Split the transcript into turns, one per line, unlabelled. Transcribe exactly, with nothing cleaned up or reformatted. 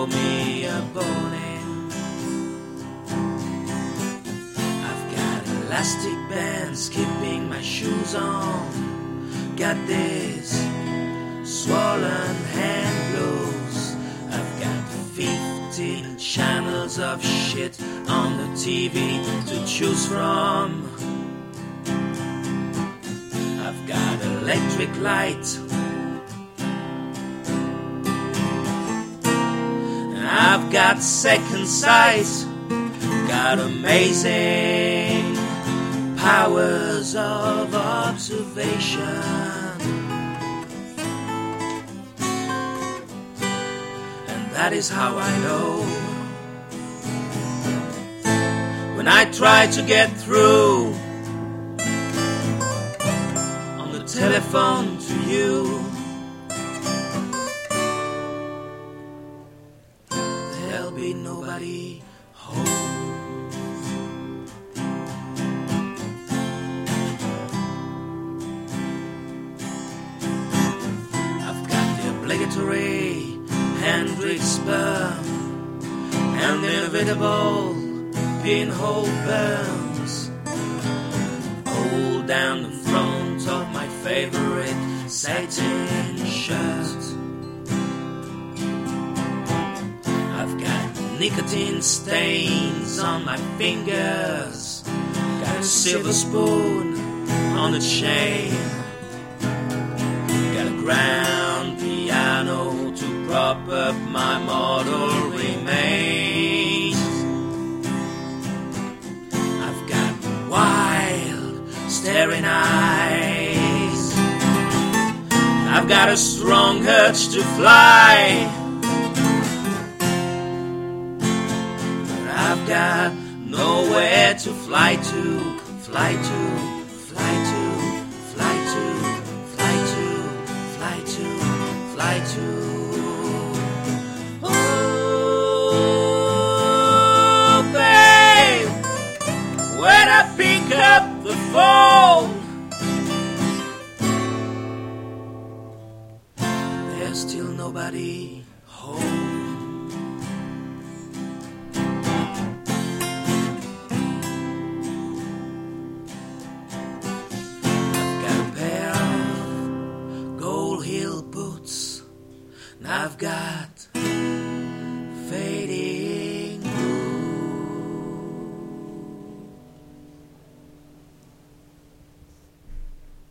throw me a bone in. I've got elastic bands keeping my shoes on. Got this swollen hand blues. I've got fifteen channels of shit on the T V to choose from. I've got electric light. I've got second sight. Got amazing powers of observation. And that is how I know. When I try to get through on the telephone to you, there'll be nobody home. I've got the obligatory Hendrix sperm and the inevitable pinhole burns all down the front of my favorite satin shirt. I've got nicotine stains on my fingers. Got a silver spoon on a chain. Got a grand piano to prop up my mortal remains. I've got wild staring eyes. I've got a strong urge to fly. I've got nowhere to fly to, fly to, fly to, fly to, fly to, fly to, fly to. Oh, babe, when I pick up the phone, there's still nobody home. I've got